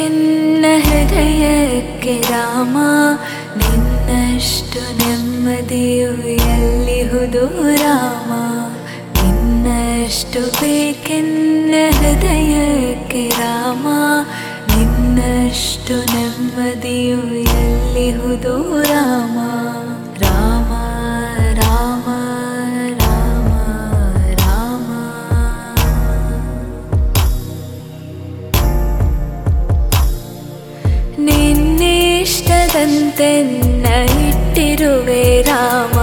ಬೇಕೆನ್ನ ಹೃದಯಕ್ಕೆ ರಾಮ, ನಿನ್ನಷ್ಟು ನೆಮ್ಮದಿಯು ಎಲ್ಲಿಹುದು ರಾಮ. ನಿನ್ನಷ್ಟು ಬೇಕೆನ್ನ ಹೃದಯಕ್ಕೆ ರಾಮ, ನಿನ್ನಷ್ಟು ನೆಮ್ಮದಿಯು ಎಲ್ಲಿಹುದು ರಾಮ. ರಾಮ ರಾಮ ರಾಮ ರಾಮ. ನಿನ್ನಿಷ್ಟದಂತೆನ್ನ ಇಟ್ಟಿರುವೆ ರಾಮ,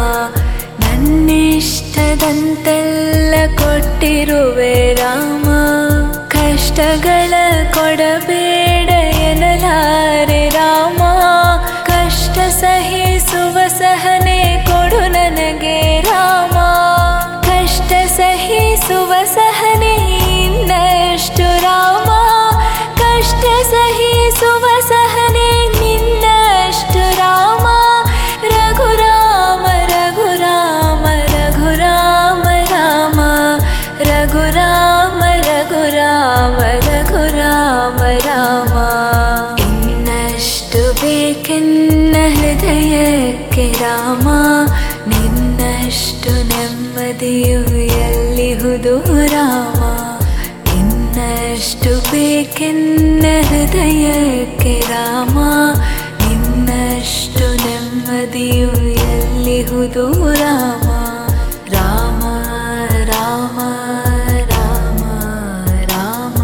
ನನ್ನಿಷ್ಟದಂತೆಲ್ಲ ಕೊಟ್ಟಿರುವೆ ರಾಮ. ಕಷ್ಟಗಳ ಕೊಡಬೇಡ ಎನ್ನಲಾರೆ ರಾಮ, ಕಷ್ಟ ಸಹಿಸುವ ಸಹನೆ ಕೊಡು ನನಗೆ ರಾಮ. ಕಷ್ಟ ಸಹಿಸುವ ಸಹನೆ ಇನ್ನಷ್ಟು ರಾಮ, ಕಷ್ಟ ಸಹಿಸುವ ಸಹನೆ ನಿನ್ನಷ್ಟು ರಾಮ. ರಘುರಾಮ ರಘುರಾಮ ರಘುರಾಮ ರಾಮ, ರಘುರಾಮ ರಘುರಾಮ ರಘುರಾಮ ರಾಮ. ಇನ್ನಷ್ಟು ಬೇಕೆನ್ನ ಹೃದಯಕ್ಕೆ ರಾಮ, ನಿನ್ನಷ್ಟು ನೆಮ್ಮದಿಯು ಎಲ್ಲಿಹುದು ರಾಮ. ಇನ್ನಷ್ಟು ಬೇಕೆನ್ನ ಹೃದಯಕ್ಕೆ ರಾಮ, ನಿನ್ನಷ್ಟು ನೆಮ್ಮದಿಯು ಎಲ್ಲಿಹುದು ರಾಮ. ರಾಮ ರಾಮ ರಾಮ ರಾಮ.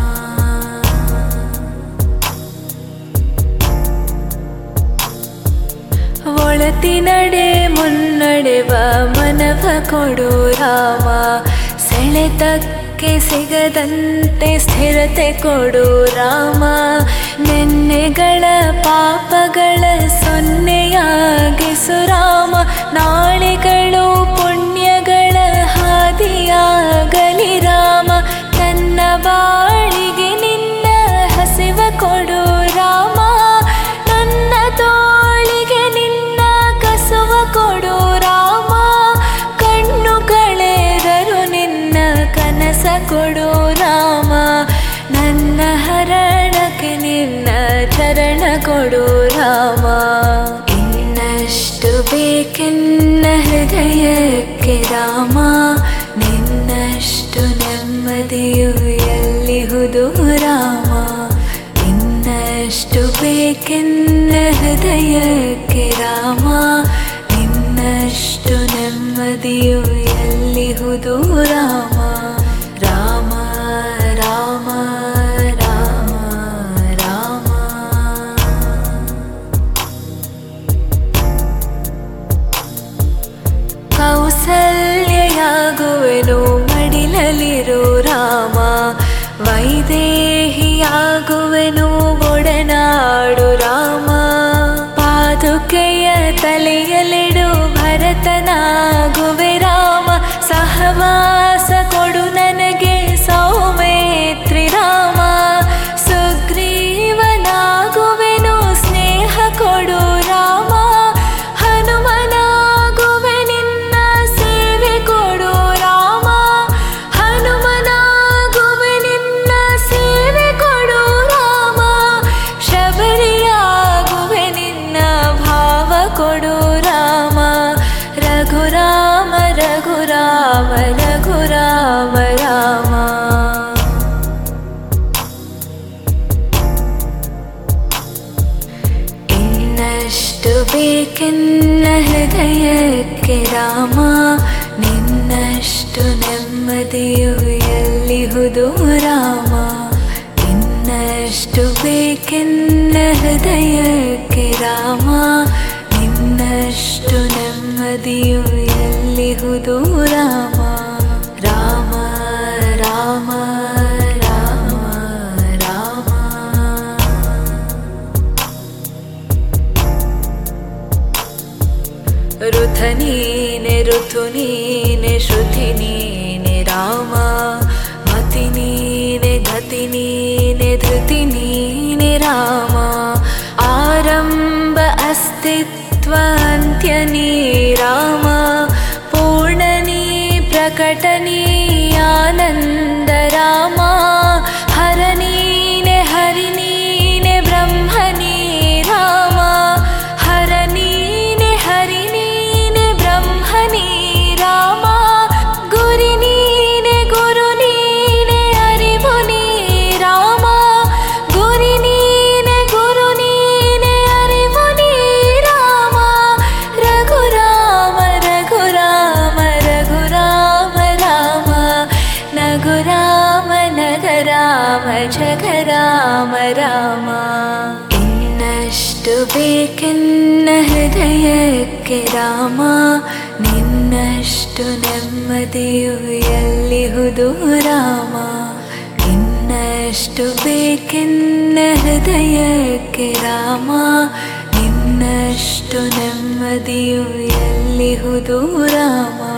ಒಳತಿನಡೆ ಮುನ್ನಡೆವ ಮನವ ಕೊಡು ರಾಮ, ಸೆಳೆತಕ್ಕೆ ಸಿಗದಂತೆ ಸ್ಥಿರತೆ ಕೊಡು ರಾಮ. ನೆನ್ನೆಗಳ ಪಾಪಗಳ ಸೊನ್ನೆಯಾಗಿಸು ರಾಮ, ನಾಳೆಗಳು ಪುಣ್ಯಗಳ ಹಾದಿಯಾಗಲಿ ರಾಮ. ನನ್ನ ಬಾಳಿಗೆ ನಿನ್ನ ಹಸಿವ ಕೊಡು ರಾಮ, ನನ್ನ ತೋಳಿಗೆ ನಿನ್ನ ಕಸುವ ಕೊಡು ರಾಮ. ಕಣ್ಣು ಕಳೆದರು ನಿನ್ನ ಕನಸ ಕೊಡು ರಾಮ, ನನ್ನ ಹರಣಕ್ಕೆ ನಿನ್ನ ಚರಣ ಕೊಡು ರಾಮ. ಇನ್ನಷ್ಟು ಬೇಕೆನ್ನ ಹೃದಯಕ್ಕೆ ರಾಮ, ನಿನ್ನಷ್ಟು ನೆಮ್ಮದಿಯು ಎಲ್ಲಿಹುದು ರಾಮ. ಇನ್ನಷ್ಟು ಬೇಕೆನ್ನ ಹೃದಯಕ್ಕೆ ರಾಮ, ನಿನ್ನಷ್ಟು ನೆಮ್ಮದಿಯು ಎಲ್ಲಿಹುದು ರಾಮ. ರಾಮ ರಾಮ ರಾಮ ರಾಮ. ಕೌಸಲ್ಯಯಾಗುವೆನು ಮಡಿಲಲಿರು ರಾಮ, ವೈದೇಹಿಯಾಗುವೆನು ಒಡನಾಡು ರಾಮ. ಪಾದುಕೆಯ ತಲೆಯಲಿಡು ಭರತನಾಗುವೆ ರಾಮ, ಸಹವಾಸ ಕೊಡು ನನಗೆ ಸೌಮೇತ್ರಿ ರಾಮ. ಸುಗ್ರೀವನಾಗುವೆನು ಸ್ನೇಹ ಕೊಡು ರಾಮ, ಹನುಮನಾಗುವೆ ನಿನ್ನ ಸೇವೆ ಕೊಡು ರಾಮ. ಹನುಮನಾಗುವೆ ನಿನ್ನ ಸೇವೆ ಕೊಡು ರಾಮ, ಶಬರಿಯಾಗುವೆ ನಿನ್ನ ಭಾವ ಕೊಡು ರಾಮ. ರಘುರಾಮ ರಘುರಾಮ ರಘುರಾಮ ರಾಮ. ಇನ್ನಷ್ಟು ಬೇಕೆನ್ನ ಹೃದಯಕ್ಕೆ ರಾಮ, ನಿನ್ನಷ್ಟು ನೆಮ್ಮದಿಯು ಎಲ್ಲಿಹುದು ರಾಮ. ಇನ್ನಷ್ಟು ಬೇಕೆನ್ನ ಹೃದಯಕ್ಕೆ ರಾಮ, ನಿನ್ನಷ್ಟು ನೆಮ್ಮದಿಯು ಎಲ್ಲಿಹುದು ರಾಮ. ರಾಮ ರಾಮ ರಾಮ ರಾಮ. ಋತ ನೀನೆ ಋತು ನೀನೆ ಶ್ರುತಿ ನೀನೆ ರಾಮ, ಮತಿ ನೀನೆ ಗತಿ ನೀನೆ ಧೃತಿ ನೀನೆ ರಾಮ. ಆರಂಭ ಅಸ್ತಿತ್ವ ಅಂತ್ಯ ನೀ ರಾಮ, ಪೂರ್ಣ ನೀ ಪ್ರಕಟ ನೀ ಆನಂದ ರಾಮ. ಹರ ನೀನೆ ಹರಿ ನೀನೆ ಜಗ ರಾಮ ರಾಮ. ಇನ್ನಷ್ಟು ಬೇಕೆನ್ನ ಹೃದಯಕ್ಕೆ ರಾಮ, ನಿನ್ನಷ್ಟು ನೆಮ್ಮದಿಯು ಎಲ್ಲಿಹುದು ರಾಮ. ಇನ್ನಷ್ಟು ಬೇಕೆನ್ನ ಹೃದಯಕ್ಕೆ ರಾಮ, ನಿನ್ನಷ್ಟು ನೆಮ್ಮದಿಯು ಎಲ್ಲಿಹುದು ರಾಮ.